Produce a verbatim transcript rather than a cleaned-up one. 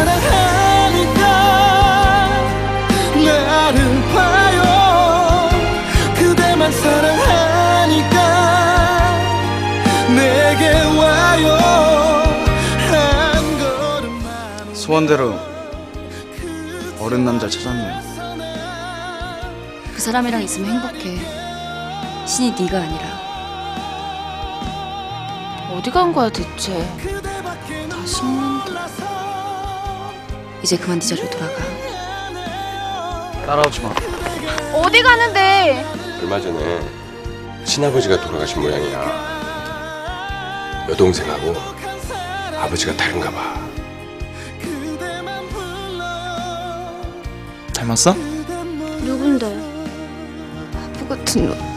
사랑하니까 나를 봐요. 그대만 사랑하니까 내게 와요. 한 걸음만 소원대로 어른 남자 찾았네. 그 사람이랑 있으면 행복해. 신이 네가 아니라. 어디 간 거야 대체? 다 식는다. 이제 그만 네 자리로 돌아가. 따라오지 마. 어디 가는데? 얼마 전에 친아버지가 돌아가신 모양이야. 여동생하고 아버지가 다른가 봐. 닮았어? 누군데? 바보 같은 놈.